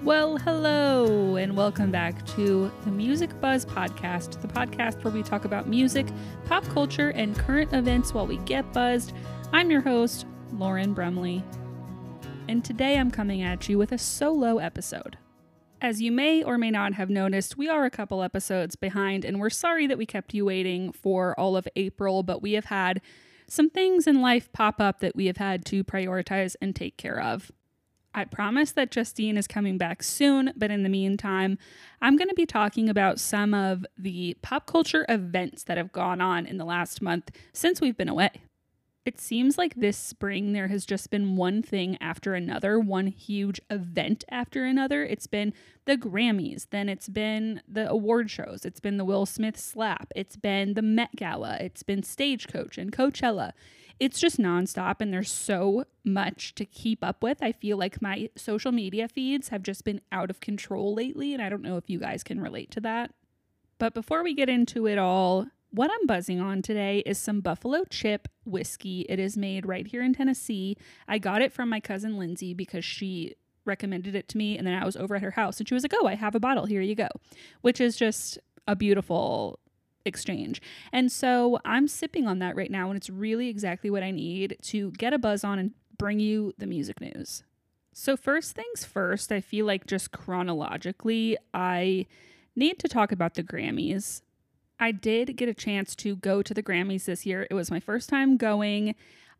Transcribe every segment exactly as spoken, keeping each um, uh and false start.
Well, hello, and welcome back to the Music Buzz Podcast, the podcast where we talk about music, pop culture, and current events while we get buzzed. I'm your host, Lauren Brumley, and today I'm coming at you with a solo episode. As you may or may not have noticed, we are a couple episodes behind, and we're sorry that we kept you waiting for all of April, but we have had some things in life pop up that we have had to prioritize and take care of. I promise that Justine is coming back soon, but in the meantime, I'm going to be talking about some of the pop culture events that have gone on in the last month since we've been away. It seems like this spring there has just been one thing after another, one huge event after another. It's been the Grammys, then it's been the award shows, it's been the Will Smith slap, it's been the Met Gala, it's been Stagecoach and Coachella. It's just nonstop, and there's so much to keep up with. I feel like my social media feeds have just been out of control lately, and I don't know if you guys can relate to that. But before we get into it all, what I'm buzzing on today is some Buffalo Chip whiskey. It is made right here in Tennessee. I got it from my cousin Lindsay because she recommended it to me, and then I was over at her house, and she was like, oh, I have a bottle. Here you go, which is just a beautiful exchange. And so I'm sipping on that right now, and it's really exactly what I need to get a buzz on and bring you the music news. So first things first, I feel like just chronologically, I need to talk about the Grammys. I did get a chance to go to the Grammys this year. It was my first time going.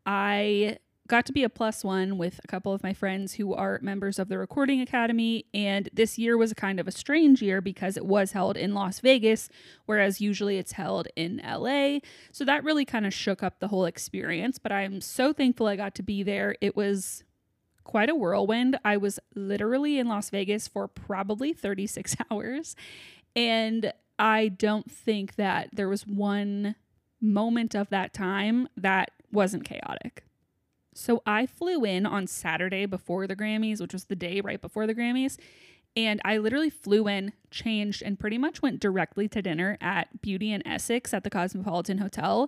I got to be a plus one with a couple of my friends who are members of the Recording Academy, and this year was kind of a strange year because it was held in Las Vegas, whereas usually it's held in L A, so that really kind of shook up the whole experience, but I'm so thankful I got to be there. It was quite a whirlwind. I was literally in Las Vegas for probably thirty-six hours, and I don't think that there was one moment of that time that wasn't chaotic. So I flew in on Saturday before the Grammys, which was the day right before the Grammys, and I literally flew in, changed, and pretty much went directly to dinner at Beauty and Essex at the Cosmopolitan Hotel.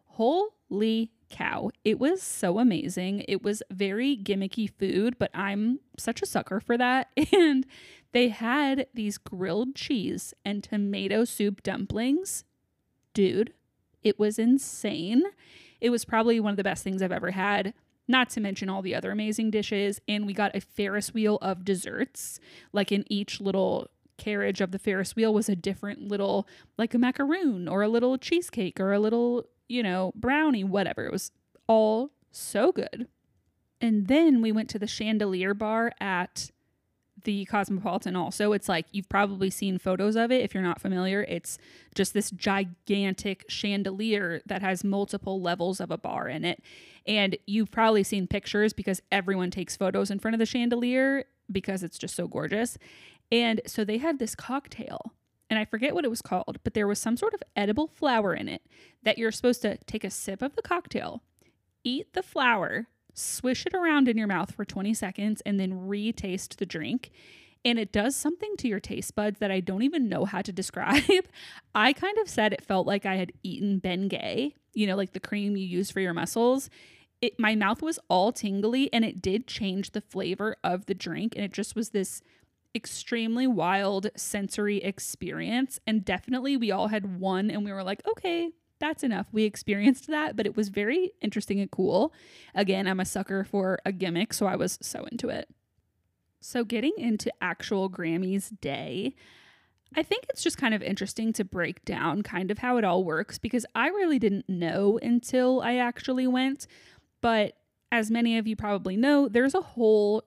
Holy cow. It was so amazing. It was very gimmicky food, but I'm such a sucker for that. And they had these grilled cheese and tomato soup dumplings. Dude, it was insane. It was probably one of the best things I've ever had. Not to mention all the other amazing dishes. And we got a Ferris wheel of desserts. Like in each little carriage of the Ferris wheel was a different little, like a macaroon or a little cheesecake or a little, you know, brownie, whatever. It was all so good. And then we went to the Chandelier Bar at the Cosmopolitan also. It's like, you've probably seen photos of it. If you're not familiar, it's just this gigantic chandelier that has multiple levels of a bar in it. And you've probably seen pictures because everyone takes photos in front of the chandelier because it's just so gorgeous. And so they had this cocktail, and I forget what it was called, but there was some sort of edible flower in it that you're supposed to take a sip of the cocktail, eat the flower, swish it around in your mouth for twenty seconds, and then re-taste the drink. And it does something to your taste buds that I don't even know how to describe. I kind of said it felt like I had eaten Bengay, you know, like the cream you use for your muscles. It, my mouth was all tingly, and it did change the flavor of the drink. And it just was this extremely wild sensory experience. And definitely we all had one, and we were like, okay, that's enough. We experienced that, but it was very interesting and cool. Again, I'm a sucker for a gimmick, so I was so into it. So getting into actual Grammys Day, I think it's just kind of interesting to break down kind of how it all works, because I really didn't know until I actually went. But as many of you probably know, there's a whole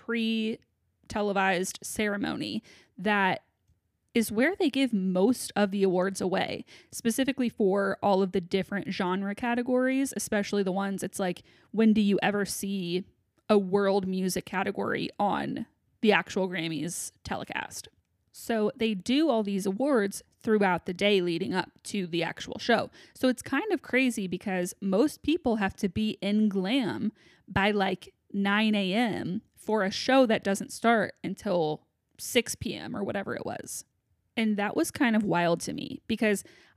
pre-televised ceremony that is where they give most of the awards away, specifically for all of the different genre categories, especially the ones it's like, when do you ever see a world music category on the actual Grammys telecast? So they do all these awards throughout the day leading up to the actual show. So it's kind of crazy because most people have to be in glam by like nine a.m. for a show that doesn't start until six p.m. or whatever it was. And that was kind of wild to me because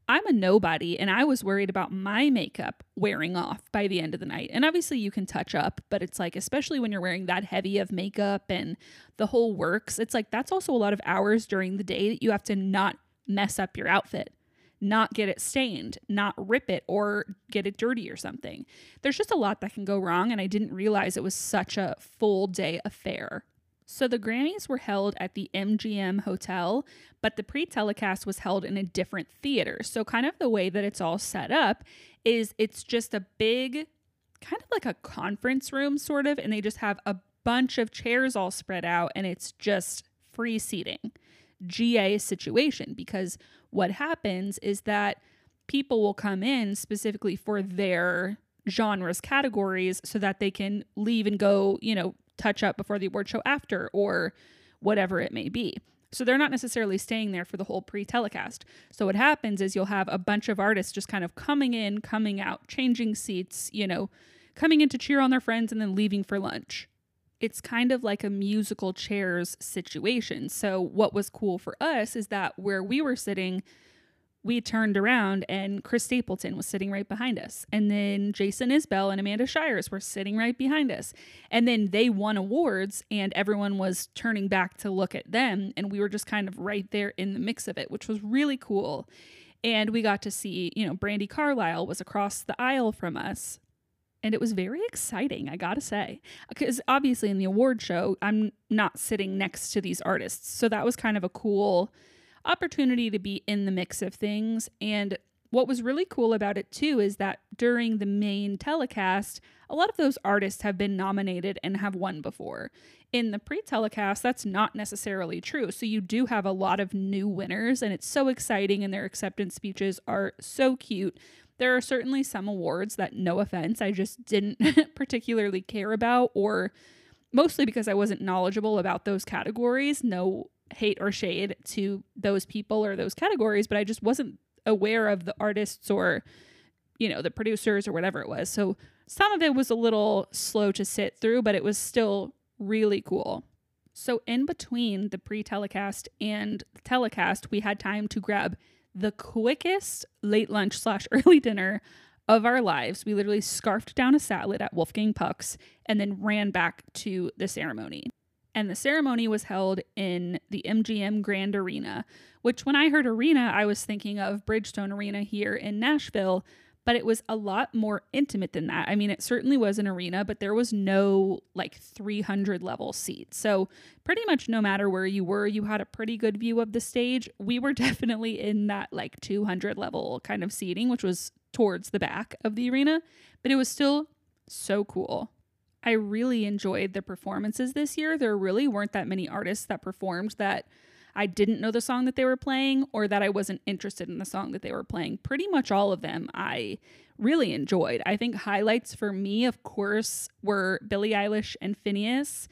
I'm a nobody, and I was worried about my makeup wearing off by the end of the night. And obviously you can touch up, but it's like, especially when you're wearing that heavy of makeup and the whole works, it's like that's also a lot of hours during the day that you have to not mess up your outfit, not get it stained, not rip it or get it dirty or something. There's just a lot that can go wrong, and I didn't realize it was such a full day affair. So the Grammys were held at the M G M Hotel, but the pre-telecast was held in a different theater. So kind of the way that it's all set up is it's just a big, kind of like a conference room sort of, and they just have a bunch of chairs all spread out, and it's just free seating. G A situation, because what happens is that people will come in specifically for their genres categories so that they can leave and go, you know, touch up before the award show after or whatever it may be. So they're not necessarily staying there for the whole pre-telecast. So what happens is you'll have a bunch of artists just kind of coming in, coming out, changing seats, you know, coming in to cheer on their friends and then leaving for lunch. It's kind of like a musical chairs situation. So what was cool for us is that where we were sitting, we turned around and Chris Stapleton was sitting right behind us. And then Jason Isbell and Amanda Shires were sitting right behind us. And then they won awards and everyone was turning back to look at them. And we were just kind of right there in the mix of it, which was really cool. And we got to see, you know, Brandi Carlile was across the aisle from us. And it was very exciting, I gotta say. Because obviously in the award show, I'm not sitting next to these artists. So that was kind of a cool opportunity to be in the mix of things. And what was really cool about it too is that during the main telecast, a lot of those artists have been nominated and have won before. In the pre-telecast, that's not necessarily true. So you do have a lot of new winners, and it's so exciting, and their acceptance speeches are so cute. There are certainly some awards that, no offense, I just didn't particularly care about, or mostly because I wasn't knowledgeable about those categories. No hate or shade to those people or those categories, but I just wasn't aware of the artists or, you know, the producers or whatever it was. So some of it was a little slow to sit through, but it was still really cool. So in between the pre-telecast and the telecast, we had time to grab the quickest late lunch slash early dinner of our lives. We literally scarfed down a salad at Wolfgang Puck's and then ran back to the ceremony. And the ceremony was held in the M G M Grand Arena, which when I heard arena, I was thinking of Bridgestone Arena here in Nashville, but it was a lot more intimate than that. I mean, it certainly was an arena, but there was no like three hundred level seats. So pretty much no matter where you were, you had a pretty good view of the stage. We were definitely in that like two hundred level kind of seating, which was towards the back of the arena, but it was still so cool. I really enjoyed the performances this year. There really weren't that many artists that performed that I didn't know the song that they were playing or that I wasn't interested in the song that they were playing. Pretty much all of them I really enjoyed. I think highlights for me, of course, were Billie Eilish and Finneas.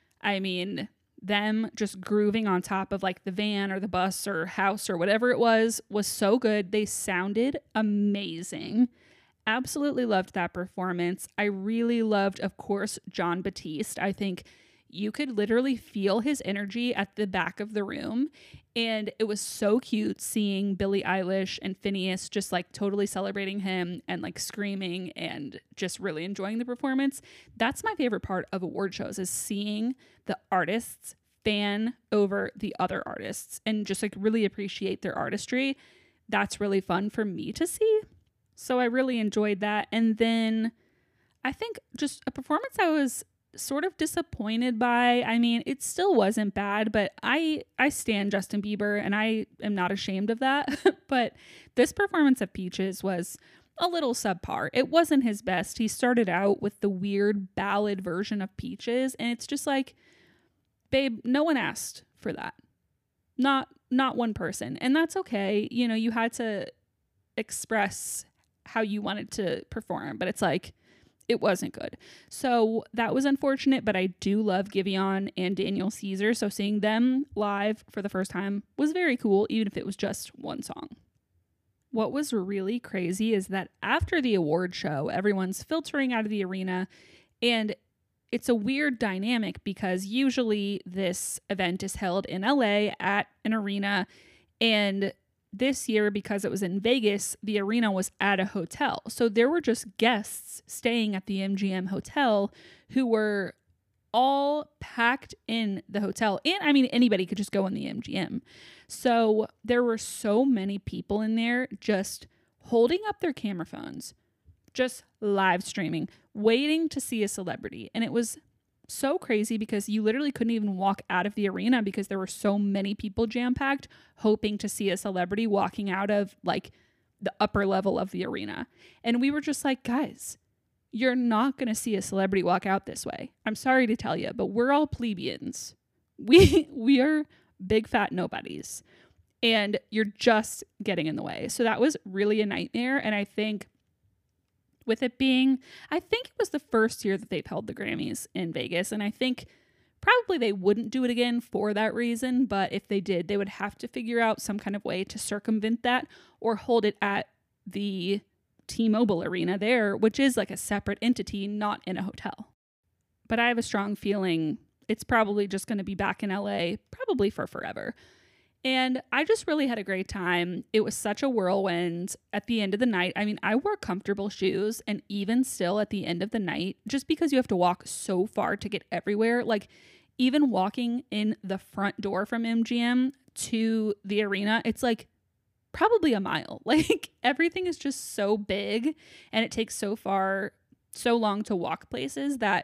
I mean, them just grooving on top of like the van or the bus or house or whatever it was, was so good. They sounded amazing. Absolutely loved that performance. I really loved, of course, Jon Batiste. I think you could literally feel his energy at the back of the room. And it was so cute seeing Billie Eilish and Finneas just like totally celebrating him and like screaming and just really enjoying the performance. That's my favorite part of award shows, is seeing the artists fan over the other artists and just like really appreciate their artistry. That's really fun for me to see. So I really enjoyed that. And then I think just a performance I was sort of disappointed by. I mean, it still wasn't bad, but I I stan Justin Bieber and I am not ashamed of that. But this performance of Peaches was a little subpar. It wasn't his best. He started out with the weird ballad version of Peaches, and it's just like, babe, no one asked for that. Not not one person. And that's okay. You know, you had to express how you wanted to perform, but it's like, it wasn't good. So that was unfortunate, but I do love Giveon and Daniel Caesar. So seeing them live for the first time was very cool, even if it was just one song. What was really crazy is that after the award show, everyone's filtering out of the arena, and it's a weird dynamic because usually this event is held in L A at an arena, and this year, because it was in Vegas, the arena was at a hotel. So there were just guests staying at the M G M hotel who were all packed in the hotel. And I mean, anybody could just go in the M G M. So there were so many people in there just holding up their camera phones, just live streaming, waiting to see a celebrity. And it was so crazy because you literally couldn't even walk out of the arena because there were so many people jam-packed hoping to see a celebrity walking out of like the upper level of the arena. And we were just like, guys, you're not going to see a celebrity walk out this way. I'm sorry to tell you, but we're all plebeians. We we are big fat nobodies. And you're just getting in the way. So that was really a nightmare. And I think with it being, I think it was the first year that they've held the Grammys in Vegas. And I think probably they wouldn't do it again for that reason. But if they did, they would have to figure out some kind of way to circumvent that or hold it at the T-Mobile Arena there, which is like a separate entity, not in a hotel. But I have a strong feeling it's probably just going to be back in L A, probably for forever. And I just really had a great time. It was such a whirlwind at the end of the night. I mean, I wore comfortable shoes, and even still at the end of the night, just because you have to walk so far to get everywhere, like even walking in the front door from M G M to the arena, it's like probably a mile. Like everything is just so big and it takes so far, so long to walk places that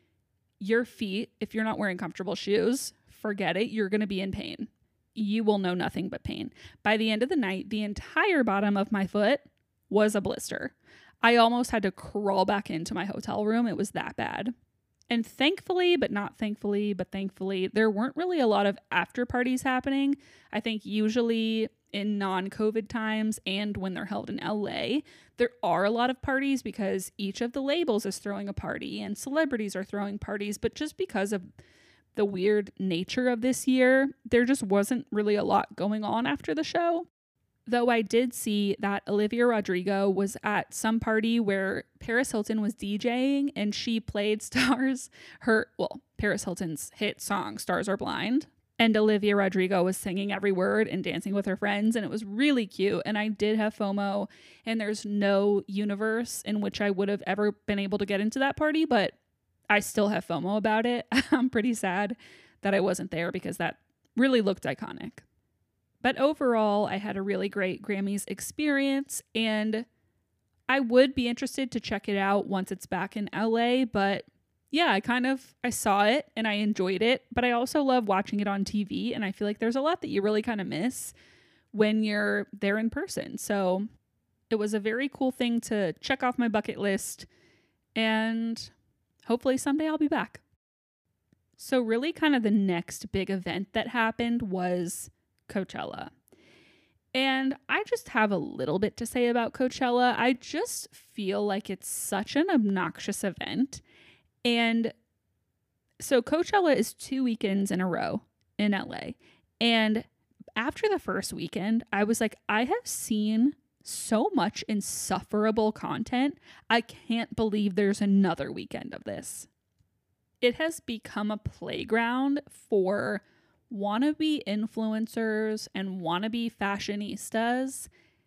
your feet, if you're not wearing comfortable shoes, forget it. You're going to be in pain. You will know nothing but pain. By the end of the night, the entire bottom of my foot was a blister. I almost had to crawl back into my hotel room. It was that bad. And thankfully, but not thankfully, but thankfully, there weren't really a lot of after parties happening. I think usually in non-COVID times and when they're held in L A, there are a lot of parties because each of the labels is throwing a party and celebrities are throwing parties. But just because of the weird nature of this year, there just wasn't really a lot going on after the show. Though I did see that Olivia Rodrigo was at some party where Paris Hilton was DJing and she played Stars, her, well, Paris Hilton's hit song, Stars Are Blind. And Olivia Rodrigo was singing every word and dancing with her friends, and it was really cute. And I did have FOMO, and there's no universe in which I would have ever been able to get into that party, but I still have FOMO about it. I'm pretty sad that I wasn't there because that really looked iconic. But overall, I had a really great Grammys experience, and I would be interested to check it out once it's back in L A, but yeah, I kind of, I saw it and I enjoyed it, but I also love watching it on T V, and I feel like there's a lot that you really kind of miss when you're there in person. So it was a very cool thing to check off my bucket list, and hopefully someday I'll be back. So really kind of the next big event that happened was Coachella. And I just have a little bit to say about Coachella. I just feel like it's such an obnoxious event. And so Coachella is two weekends in a row in L A. And after the first weekend, I was like, I have seen so much insufferable content. I can't believe there's another weekend of this. It has become a playground for wannabe influencers and wannabe fashionistas.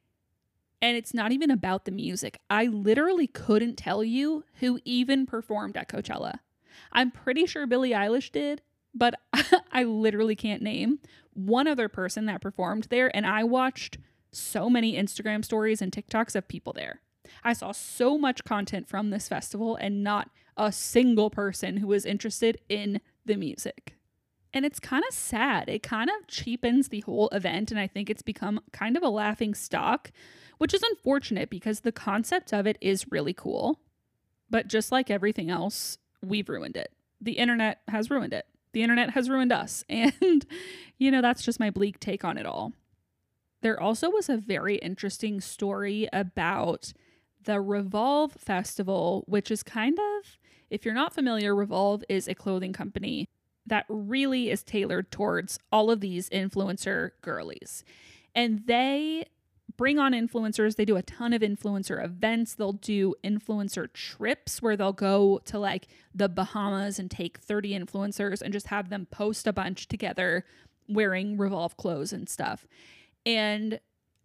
And it's not even about the music. I literally couldn't tell you who even performed at Coachella. I'm pretty sure Billie Eilish did, but I literally can't name one other person that performed there. And I watched so many Instagram stories and TikToks of people there. I saw so much content from this festival and not a single person who was interested in the music. And it's kind of sad. It kind of cheapens the whole event, and I think it's become kind of a laughing stock, which is unfortunate because the concept of it is really cool. But just like everything else, we've ruined it. The internet has ruined it. The internet has ruined us. And, you know, that's just my bleak take on it all. There also was a very interesting story about the Revolve Festival, which is kind of, if you're not familiar, Revolve is a clothing company that really is tailored towards all of these influencer girlies. And they bring on influencers. They do a ton of influencer events. They'll do influencer trips where they'll go to like the Bahamas and take thirty influencers and just have them post a bunch together wearing Revolve clothes and stuff. And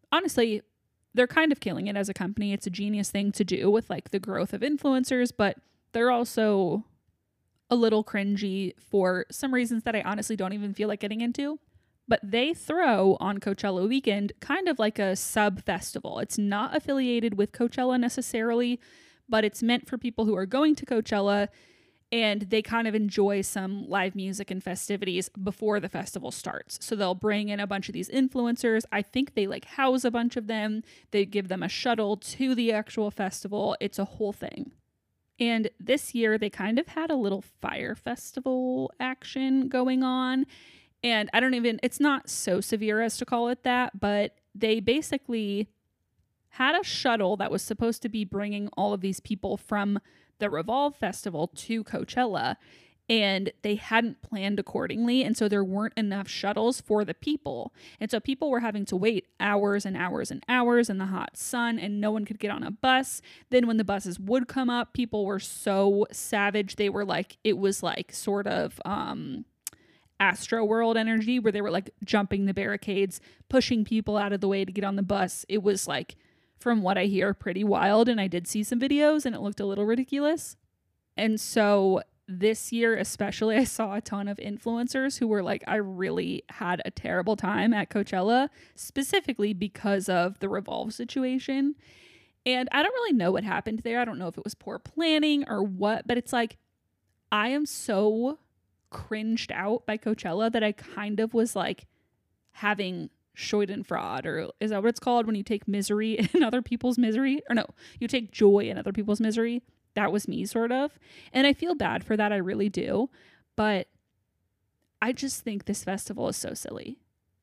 honestly, they're kind of killing it as a company. It's a genius thing to do with like the growth of influencers, but they're also a little cringy for some reasons that I honestly don't even feel like getting into. But they throw on Coachella weekend kind of like a sub festival. It's not affiliated with Coachella necessarily, but it's meant for people who are going to Coachella and they kind of enjoy some live music and festivities before the festival starts. So they'll bring in a bunch of these influencers. I think they like house a bunch of them. They give them a shuttle to the actual festival. It's a whole thing. And this year they kind of had a little fire festival action going on. And I don't even, it's not so severe as to call it that, but they basically had a shuttle that was supposed to be bringing all of these people from the Revolve Festival to Coachella, and they hadn't planned accordingly, and so there weren't enough shuttles for the people. And so people were having to wait hours and hours and hours in the hot sun, and no one could get on a bus. Then when the buses would come up, people were so savage. They were like, it was like sort of um Astro World energy, where they were like jumping the barricades, pushing people out of the way to get on the bus. It was like, from what I hear, pretty wild. And I did see some videos and it looked a little ridiculous. And so this year especially, I saw a ton of influencers who were like, I really had a terrible time at Coachella, specifically because of the Revolve situation. And I don't really know what happened there. I don't know if it was poor planning or what, but it's like, I am so cringed out by Coachella that I kind of was like having Schadenfreude, or is that what it's called when you take misery in other people's misery? Or no, you take joy in other people's misery. That was me, sort of. And I feel bad for that. I really do. But I just think this festival is so silly.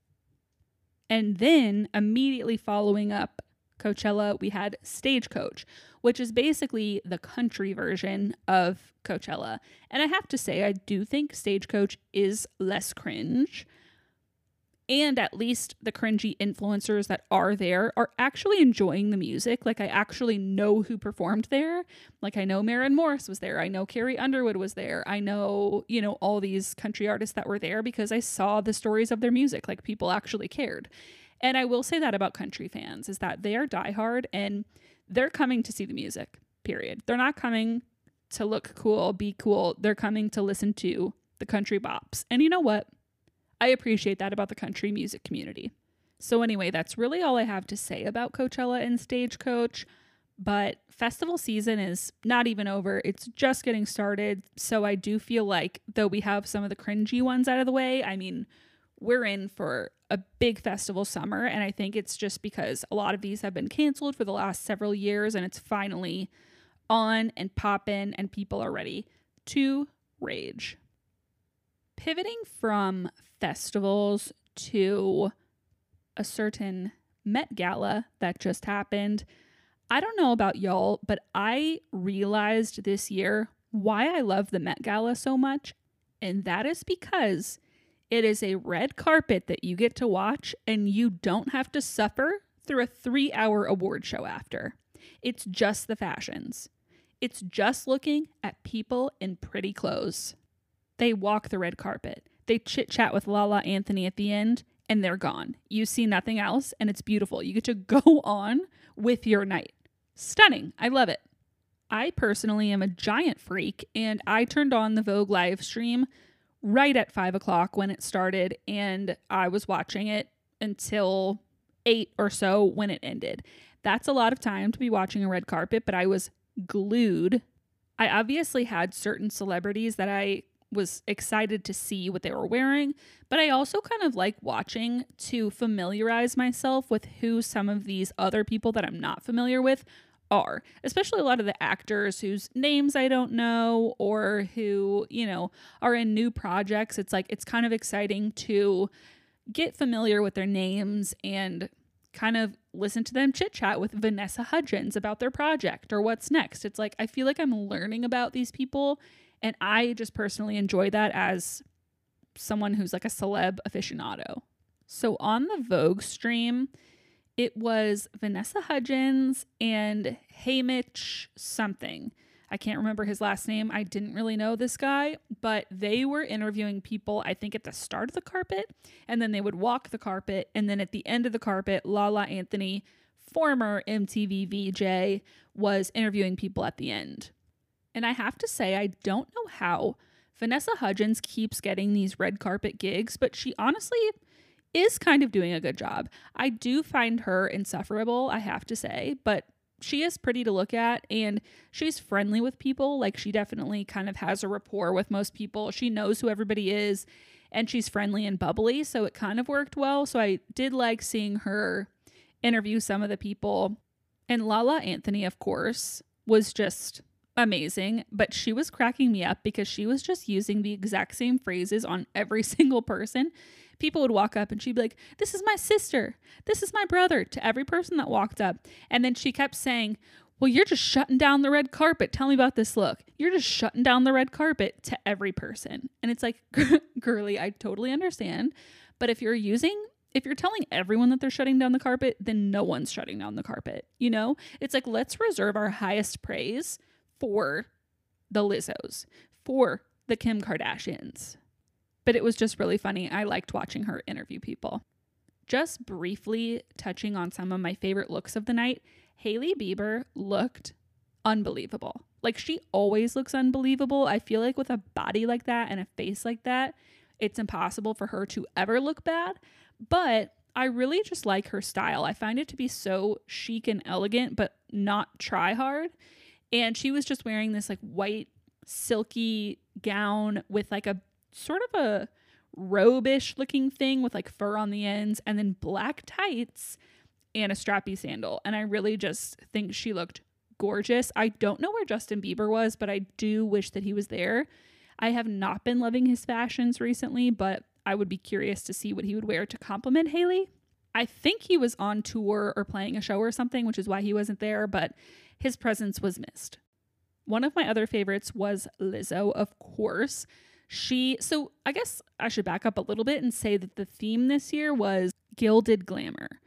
And then immediately following up Coachella, we had Stagecoach, which is basically the country version of Coachella. And I have to say, I do think Stagecoach is less cringe. And at least the cringy influencers that are there are actually enjoying the music. Like, I actually know who performed there. Like, I know Maren Morris was there. I know Carrie Underwood was there. I know, you know, all these country artists that were there because I saw the stories of their music. Like, people actually cared. And I will say that about country fans, is that they are diehard and they're coming to see the music, period. They're not coming to look cool, be cool. They're coming to listen to the country bops. And you know what? I appreciate that about the country music community. So anyway, that's really all I have to say about Coachella and Stagecoach. But festival season is not even over. It's just getting started. So I do feel like, though we have some of the cringy ones out of the way, I mean, we're in for a big festival summer. And I think it's just because a lot of these have been canceled for the last several years and it's finally on and poppin' and people are ready to rage. Pivoting from festivals to a certain Met Gala that just happened, I don't know about y'all, but I realized this year why I love the Met Gala so much, and that is because it is a red carpet that you get to watch and you don't have to suffer through a three-hour award show after. It's just the fashions. It's just looking at people in pretty clothes. They walk the red carpet. They chit-chat with Lala Anthony at the end, and they're gone. You see nothing else, and it's beautiful. You get to go on with your night. Stunning. I love it. I personally am a giant freak, and I turned on the Vogue live stream right at five o'clock when it started, and I was watching it until eight or so when it ended. That's a lot of time to be watching a red carpet, but I was glued. I obviously had certain celebrities that I was excited to see what they were wearing, but I also kind of like watching to familiarize myself with who some of these other people that I'm not familiar with are, especially a lot of the actors whose names I don't know or who, you know, are in new projects. It's like, it's kind of exciting to get familiar with their names and kind of listen to them chit chat with Vanessa Hudgens about their project or what's next. It's like, I feel like I'm learning about these people. And I just personally enjoy that as someone who's like a celeb aficionado. So on the Vogue stream, it was Vanessa Hudgens and Haymitch something. I can't remember his last name. I didn't really know this guy, but they were interviewing people, I think at the start of the carpet, and then they would walk the carpet. And then at the end of the carpet, Lala Anthony, former M T V V J, was interviewing people at the end. And I have to say, I don't know how Vanessa Hudgens keeps getting these red carpet gigs, but she honestly is kind of doing a good job. I do find her insufferable, I have to say, but she is pretty to look at, and she's friendly with people. Like, she definitely kind of has a rapport with most people. She knows who everybody is, and she's friendly and bubbly, so it kind of worked well. So I did like seeing her interview some of the people. And Lala Anthony, of course, was just amazing, but she was cracking me up because she was just using the exact same phrases on every single person. People would walk up and she'd be like, "This is my sister. This is my brother," to every person that walked up. And then she kept saying, "Well, you're just shutting down the red carpet. Tell me about this look. You're just shutting down the red carpet," to every person. And it's like, girly, I totally understand. But if you're using If you're telling everyone that they're shutting down the carpet, then no one's shutting down the carpet. You know, it's like, let's reserve our highest praise for the Lizzos, for the Kim Kardashians. But it was just really funny. I liked watching her interview people. Just briefly touching on some of my favorite looks of the night, Hailey Bieber looked unbelievable. Like, she always looks unbelievable. I feel like with a body like that and a face like that, it's impossible for her to ever look bad. But I really just like her style. I find it to be so chic and elegant, but not try hard. And she was just wearing this like white silky gown with like a sort of a robe-ish looking thing with like fur on the ends, and then black tights and a strappy sandal. And I really just think she looked gorgeous. I don't know where Justin Bieber was, but I do wish that he was there. I have not been loving his fashions recently, but I would be curious to see what he would wear to compliment Hailey. I think he was on tour or playing a show or something, which is why he wasn't there, but his presence was missed. One of my other favorites was Lizzo, of course. She, so I guess I should back up a little bit and say that the theme this year was gilded glamour.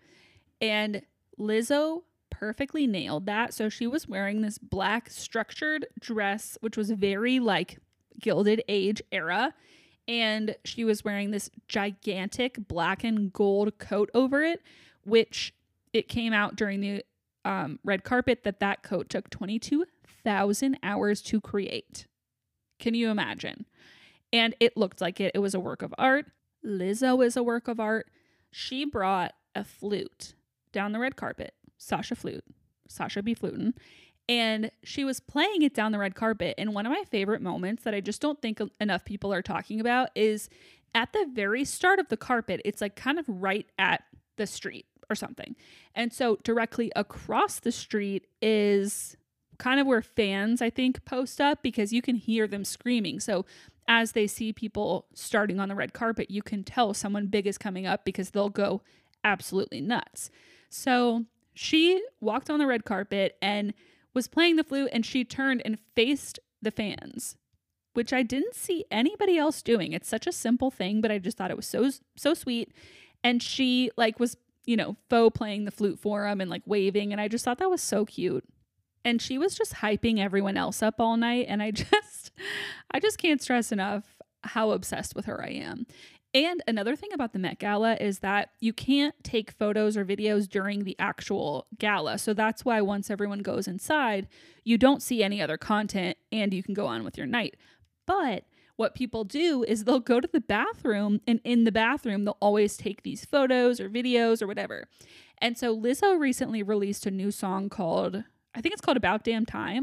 And Lizzo perfectly nailed that. So she was wearing this black structured dress, which was very like Gilded Age era. And she was wearing this gigantic black and gold coat over it, which it came out during the um, red carpet that that coat took twenty-two thousand hours to create. Can you imagine? And it looked like it. It was a work of art. Lizzo is a work of art. She brought a flute down the red carpet. Sasha flute. Sasha be flutin'. And she was playing it down the red carpet. And one of my favorite moments that I just don't think enough people are talking about is at the very start of the carpet. It's like kind of right at the street or something. And so directly across the street is kind of where fans, I think, post up, because you can hear them screaming. So as they see people starting on the red carpet, you can tell someone big is coming up because they'll go absolutely nuts. So she walked on the red carpet and was playing the flute, and she turned and faced the fans, which I didn't see anybody else doing. It's such a simple thing, but I just thought it was so, so sweet. And she like was, you know, faux playing the flute for him and like waving. And I just thought that was so cute. And she was just hyping everyone else up all night. And I just, I just can't stress enough how obsessed with her I am. And another thing about the Met Gala is that you can't take photos or videos during the actual gala. So that's why once everyone goes inside, you don't see any other content and you can go on with your night. But what people do is they'll go to the bathroom, and in the bathroom, they'll always take these photos or videos or whatever. And so Lizzo recently released a new song called, I think it's called About Damn Time.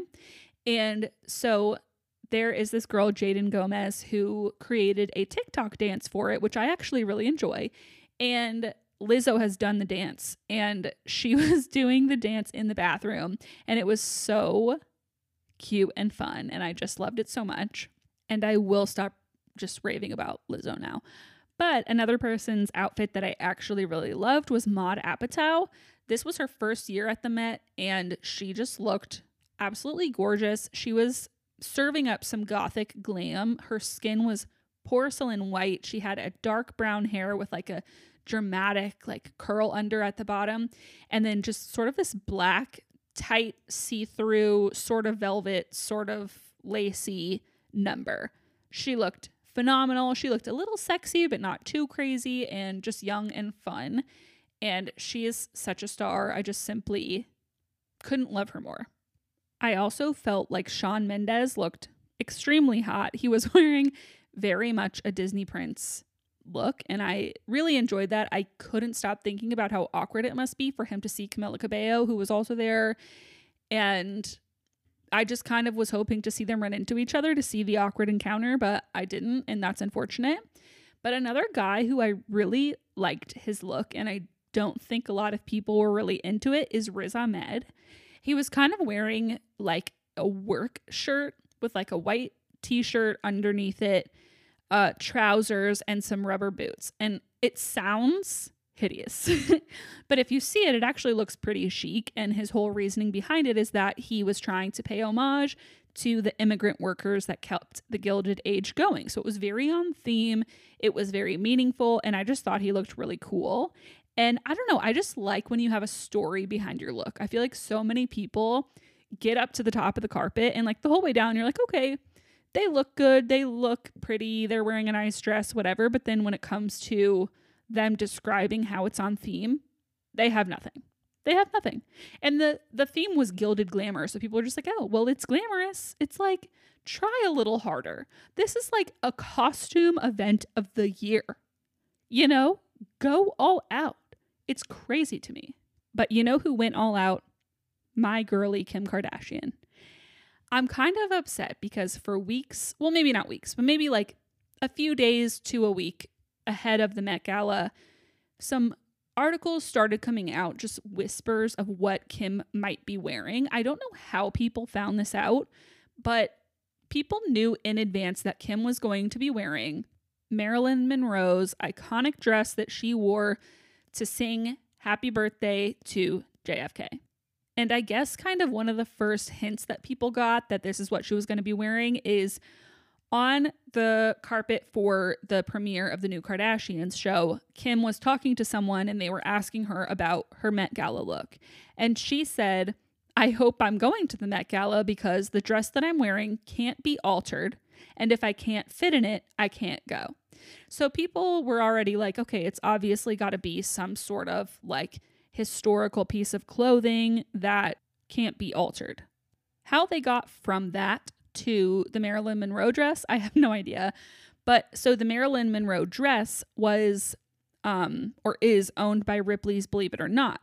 And so there is this girl, Jaden Gomez, who created a TikTok dance for it, which I actually really enjoy. And Lizzo has done the dance, and she was doing the dance in the bathroom, and it was so cute and fun, and I just loved it so much. And I will stop just raving about Lizzo now. But another person's outfit that I actually really loved was Maud Apatow. This was her first year at the Met, and she just looked absolutely gorgeous. She was serving up some gothic glam. Her skin was porcelain white. She had a dark brown hair with like a dramatic like curl under at the bottom, and then just sort of this black tight, see-through, sort of velvet, sort of lacy number. She looked phenomenal. She looked a little sexy, but not too crazy, and just young and fun. And she is such a star. I just simply couldn't love her more. I also felt like Shawn Mendes looked extremely hot. He was wearing very much a Disney prince look, and I really enjoyed that. I couldn't stop thinking about how awkward it must be for him to see Camila Cabello, who was also there, and I just kind of was hoping to see them run into each other to see the awkward encounter, but I didn't, and that's unfortunate. But another guy who I really liked his look, and I don't think a lot of people were really into it, is Riz Ahmed. He was kind of wearing like a work shirt with like a white t-shirt underneath it, uh, trousers, and some rubber boots. And it sounds hideous. But if you see it, it actually looks pretty chic. And his whole reasoning behind it is that he was trying to pay homage to the immigrant workers that kept the Gilded Age going. So it was very on theme. It was very meaningful. And I just thought he looked really cool. And I don't know, I just like when you have a story behind your look. I feel like so many people get up to the top of the carpet and like the whole way down, you're like, okay, they look good, they look pretty, they're wearing a nice dress, whatever. But then when it comes to them describing how it's on theme, they have nothing. They have nothing. And the, the theme was gilded glamour. So people are just like, oh, well, it's glamorous. It's like, try a little harder. This is like a costume event of the year. You know, go all out. It's crazy to me. But you know who went all out? My girly Kim Kardashian. I'm kind of upset because for weeks, well, maybe not weeks, but maybe like a few days to a week ahead of the Met Gala, some articles started coming out, just whispers of what Kim might be wearing. I don't know how people found this out, but people knew in advance that Kim was going to be wearing Marilyn Monroe's iconic dress that she wore to sing Happy Birthday to J F K. And I guess kind of one of the first hints that people got that this is what she was going to be wearing is on the carpet for the premiere of the new Kardashians show. Kim was talking to someone and they were asking her about her Met Gala look. And she said, I hope I'm going to the Met Gala because the dress that I'm wearing can't be altered. And if I can't fit in it, I can't go. So people were already like, okay, it's obviously got to be some sort of like historical piece of clothing that can't be altered. How they got from that to the Marilyn Monroe dress, I have no idea. But so the Marilyn Monroe dress was um, or is owned by Ripley's Believe It or Not.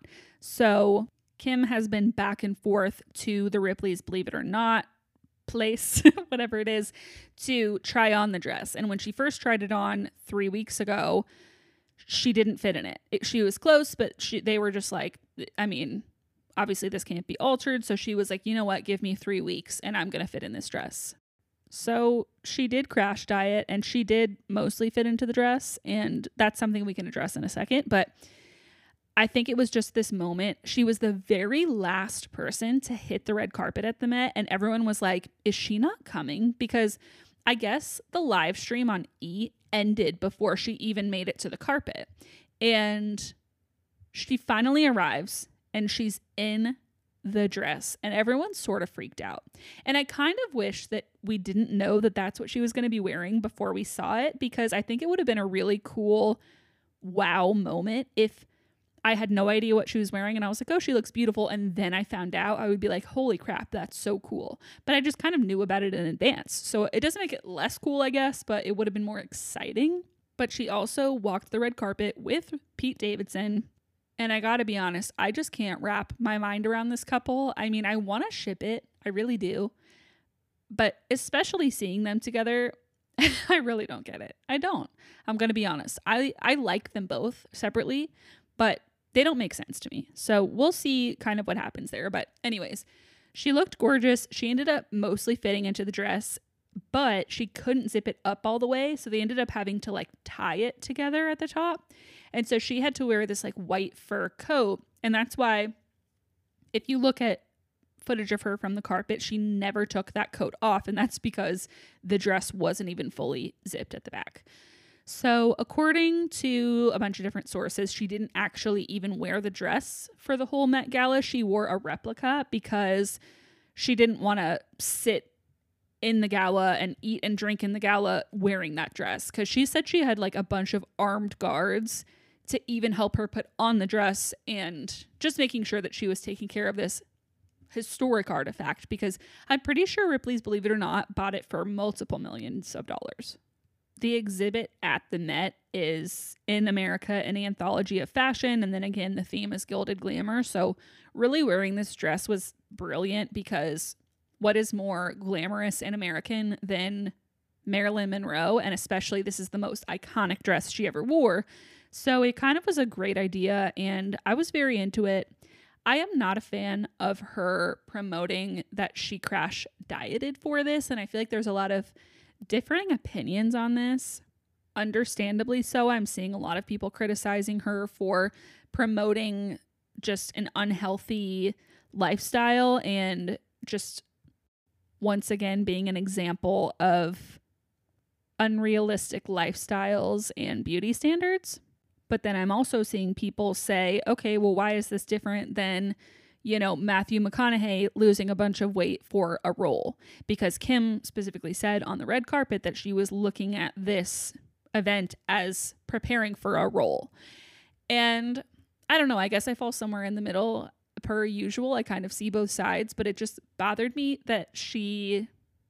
So Kim has been back and forth to the Ripley's Believe It or Not place, whatever it is, to try on the dress. And when she first tried it on three weeks ago, she didn't fit in it. it she was close, but she, they were just like, I mean, obviously this can't be altered. So she was like, you know what, give me three weeks and I'm going to fit in this dress. So she did crash diet and she did mostly fit into the dress. And that's something we can address in a second. But I think it was just this moment. She was the very last person to hit the red carpet at the Met. And everyone was like, is she not coming? Because I guess the live stream on E! ended before she even made it to the carpet. And she finally arrives and she's in the dress and everyone's sort of freaked out. And I kind of wish that we didn't know that that's what she was going to be wearing before we saw it, because I think it would have been a really cool wow moment if I had no idea what she was wearing and I was like, oh, she looks beautiful. And then I found out. I would be like, holy crap, that's so cool. But I just kind of knew about it in advance. So it doesn't make it less cool, I guess, but it would have been more exciting. But she also walked the red carpet with Pete Davidson. And I gotta be honest, I just can't wrap my mind around this couple. I mean, I want to ship it. I really do. But especially seeing them together, I really don't get it. I don't. I'm going to be honest. I, I like them both separately, but they don't make sense to me. So we'll see kind of what happens there. But anyways, she looked gorgeous. She ended up mostly fitting into the dress, but she couldn't zip it up all the way. So they ended up having to like tie it together at the top. And so she had to wear this like white fur coat. And that's why if you look at footage of her from the carpet, she never took that coat off. And that's because the dress wasn't even fully zipped at the back. So according to a bunch of different sources, she didn't actually even wear the dress for the whole Met Gala. She wore a replica because she didn't want to sit in the gala and eat and drink in the gala wearing that dress, because she said she had like a bunch of armed guards to even help her put on the dress, and just making sure that she was taking care of this historic artifact, because I'm pretty sure Ripley's Believe It or Not bought it for multiple millions of dollars. The exhibit at the Met is In America, an anthology of fashion, and then again the theme is gilded glamour. So really wearing this dress was brilliant, because what is more glamorous and American than Marilyn Monroe? And especially this is the most iconic dress she ever wore. So it kind of was a great idea, and I was very into it. I am not a fan of her promoting that she crash dieted for this, and I feel like there's a lot of differing opinions on this. Understandably so. I'm seeing a lot of people criticizing her for promoting just an unhealthy lifestyle, and just once again being an example of unrealistic lifestyles and beauty standards. But then I'm also seeing people say, okay, well, why is this different than, you know, Matthew McConaughey losing a bunch of weight for a role? Because Kim specifically said on the red carpet that she was looking at this event as preparing for a role. And I don't know, I guess I fall somewhere in the middle per usual. I kind of see both sides, but it just bothered me that she,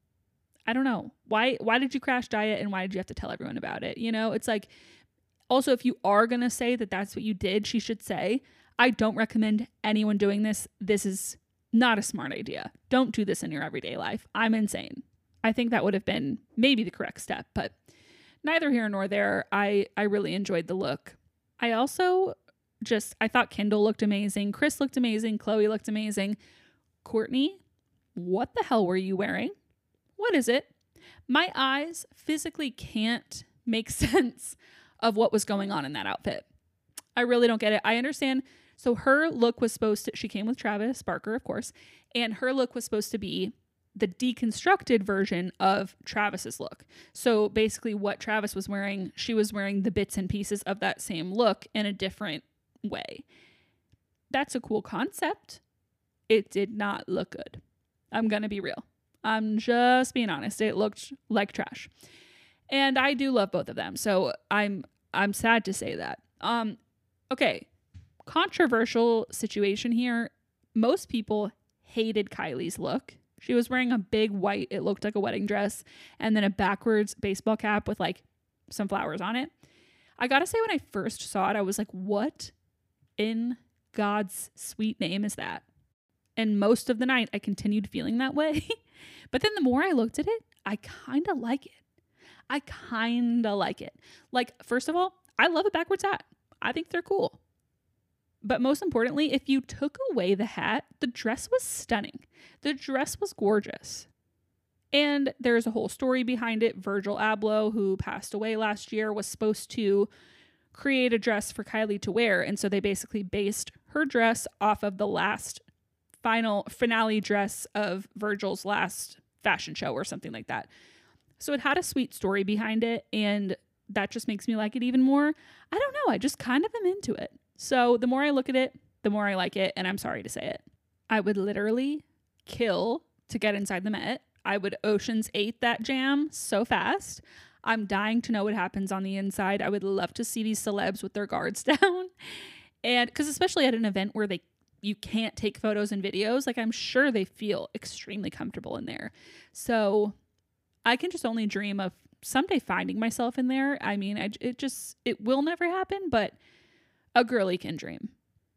I don't know, why, why did you crash diet and why did you have to tell everyone about it? You know, it's like, also, if you are going to say that that's what you did, she should say, I don't recommend anyone doing this. This is not a smart idea. Don't do this in your everyday life. I'm insane. I think that would have been maybe the correct step, but neither here nor there. I, I really enjoyed the look. I also just, I thought Kendall looked amazing. Chris looked amazing. Chloe looked amazing. Courtney, what the hell were you wearing? What is it? My eyes physically can't make sense of what was going on in that outfit. I really don't get it. I understand. So her look was supposed to, she came with Travis Barker, of course, and her look was supposed to be the deconstructed version of Travis's look. So basically what Travis was wearing, she was wearing the bits and pieces of that same look in a different way. That's a cool concept. It did not look good. I'm going to be real. I'm just being honest. It looked like trash. And I do love both of them. So I'm I'm sad to say that. Um, okay. Controversial situation here. Most people hated Kylie's look. She was wearing a big white, it looked like a wedding dress, and then a backwards baseball cap with like some flowers on it. I gotta say, when I first saw it, I was like, what in God's sweet name is that? And most of the night I continued feeling that way. But then the more I looked at it, I kind of like it. I kind of like it. Like, first of all, I love a backwards hat. I think they're cool. But most importantly, if you took away the hat, the dress was stunning. The dress was gorgeous. And there's a whole story behind it. Virgil Abloh, who passed away last year, was supposed to create a dress for Kylie to wear. And so they basically based her dress off of the last final finale dress of Virgil's last fashion show or something like that. So it had a sweet story behind it, and that just makes me like it even more. I don't know. I just kind of am into it. So the more I look at it, the more I like it, and I'm sorry to say it. I would literally kill to get inside the Met. I would Ocean's Eight that jam so fast. I'm dying to know what happens on the inside. I would love to see these celebs with their guards down. And because especially at an event where they you can't take photos and videos, like I'm sure they feel extremely comfortable in there. So I can just only dream of someday finding myself in there. I mean, I, it just, it will never happen, but a girly can dream.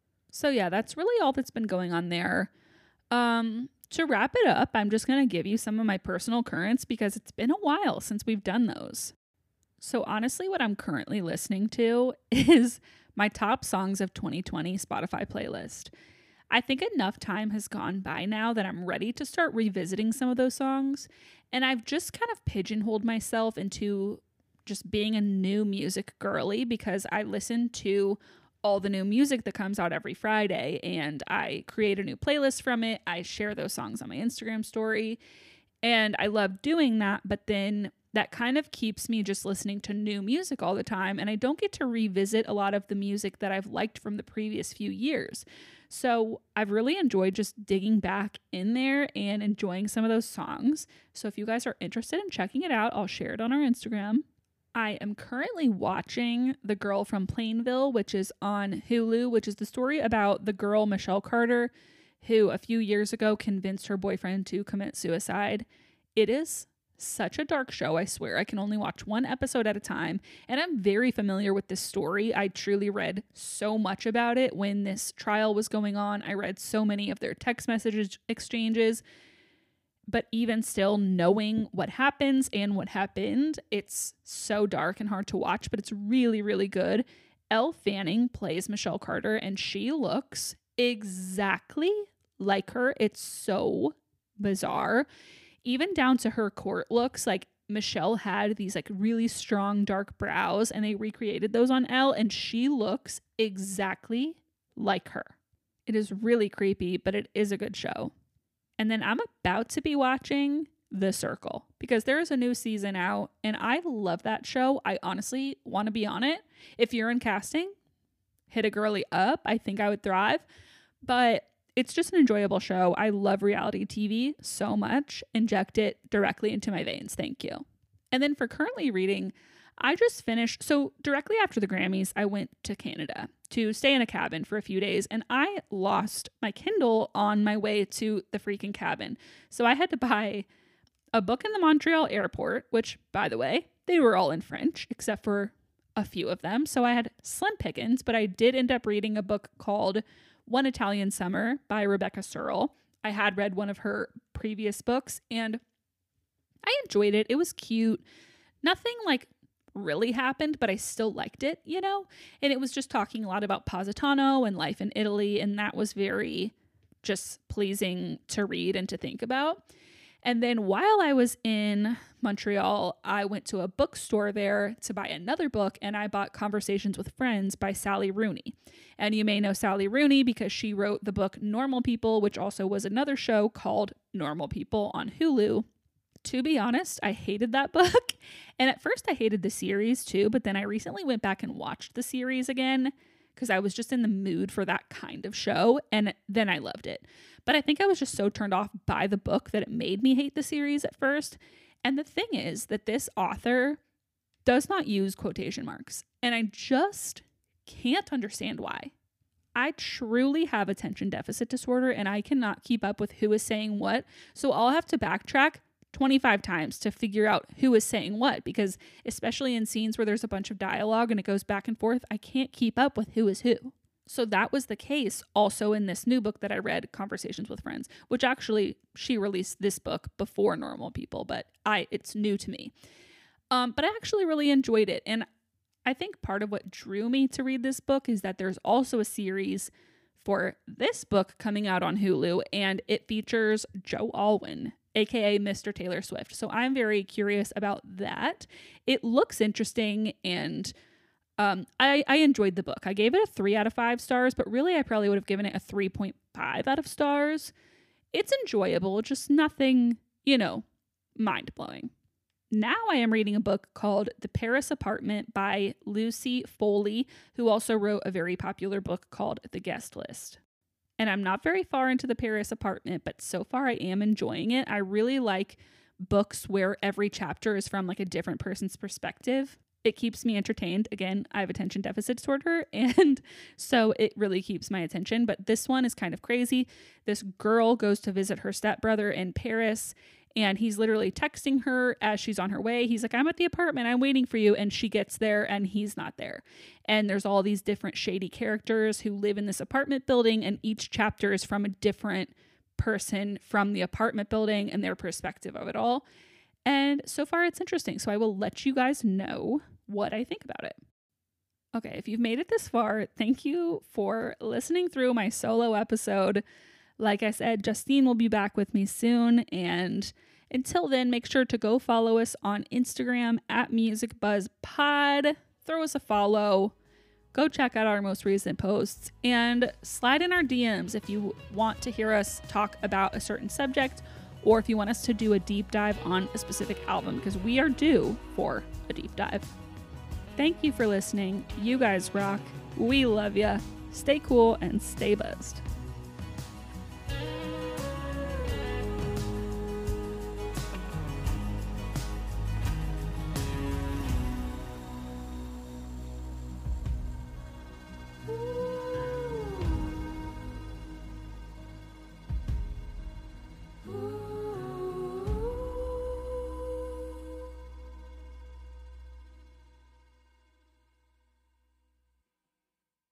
So yeah, that's really all that's been going on there. Um, to wrap it up, I'm just going to give you some of my personal currents because it's been a while since we've done those. So honestly, what I'm currently listening to is my top songs of twenty twenty Spotify playlist. I think enough time has gone by now that I'm ready to start revisiting some of those songs. And I've just kind of pigeonholed myself into just being a new music girly because I listen to all the new music that comes out every Friday and I create a new playlist from it. I share those songs on my Instagram story and I love doing that. But then that kind of keeps me just listening to new music all the time. And I don't get to revisit a lot of the music that I've liked from the previous few years. So I've really enjoyed just digging back in there and enjoying some of those songs. So if you guys are interested in checking it out, I'll share it on our Instagram. I am currently watching The Girl from Plainville, which is on Hulu, which is the story about the girl Michelle Carter, who a few years ago convinced her boyfriend to commit suicide. It is such a dark show, I swear. I can only watch one episode at a time, and I'm very familiar with this story. I truly read so much about it when this trial was going on. I read so many of their text message exchanges, but even still, knowing what happens and what happened, it's so dark and hard to watch, but it's really, really good. Elle Fanning plays Michelle Carter, and she looks exactly like her. It's so bizarre. Even down to her court looks. Like, Michelle had these like really strong dark brows, and they recreated those on Elle, and she looks exactly like her. It is really creepy, but it is a good show. And then I'm about to be watching The Circle because there is a new season out, and I love that show. I honestly want to be on it. If you're in casting, hit a girly up. I think I would thrive, but it's just an enjoyable show. I love reality T V so much. Inject it directly into my veins. Thank you. And then for currently reading, I just finished. So directly after the Grammys, I went to Canada to stay in a cabin for a few days, and I lost my Kindle on my way to the freaking cabin. So I had to buy a book in the Montreal airport, which, by the way, they were all in French except for a few of them. So I had slim pickings, but I did end up reading a book called One Italian Summer by Rebecca Searle. I had read one of her previous books, and I enjoyed it. It was cute. Nothing like really happened, but I still liked it, you know? And it was just talking a lot about Positano and life in Italy, and that was very just pleasing to read and to think about. And then while I was in Montreal, I went to a bookstore there to buy another book, and I bought Conversations with Friends by Sally Rooney. And you may know Sally Rooney because she wrote the book Normal People, which also was another show called Normal People on Hulu. To be honest, I hated that book. And at first I hated the series too, but then I recently went back and watched the series again because I was just in the mood for that kind of show, and then I loved it. But I think I was just so turned off by the book that it made me hate the series at first. And the thing is that this author does not use quotation marks, and I just can't understand why. I truly have attention deficit disorder, and I cannot keep up with who is saying what, so I'll have to backtrack twenty-five times to figure out who is saying what, because especially in scenes where there's a bunch of dialogue and it goes back and forth, I can't keep up with who is who. So that was the case also in this new book that I read, Conversations with Friends, which actually she released this book before Normal People, but I it's new to me. Um, but I actually really enjoyed it. And I think part of what drew me to read this book is that there's also a series for this book coming out on Hulu, and it features Joe Alwyn, aka Mister Taylor Swift. So I'm very curious about that. It looks interesting, and um, I, I enjoyed the book. I gave it a three out of five stars, but really I probably would have given it a three point five out of stars. It's enjoyable, just nothing, you know, mind-blowing. Now I am reading a book called The Paris Apartment by Lucy Foley, who also wrote a very popular book called The Guest List. And I'm not very far into The Paris Apartment, but so far I am enjoying it. I really like books where every chapter is from like a different person's perspective. It keeps me entertained. Again, I have attention deficit disorder, and so it really keeps my attention. But this one is kind of crazy. This girl goes to visit her stepbrother in Paris, and he's literally texting her as she's on her way. He's like, I'm at the apartment, I'm waiting for you. And she gets there and he's not there. And there's all these different shady characters who live in this apartment building, and each chapter is from a different person from the apartment building and their perspective of it all. And so far it's interesting. So I will let you guys know what I think about it. Okay, if you've made it this far, thank you for listening through my solo episode. Like I said, Justine will be back with me soon, and until then, make sure to go follow us on Instagram at MusicBuzzPod. Throw us a follow. Go check out our most recent posts, and slide in our D Ms if you want to hear us talk about a certain subject, or if you want us to do a deep dive on a specific album, because we are due for a deep dive. Thank you for listening. You guys rock. We love ya. Stay cool and stay buzzed.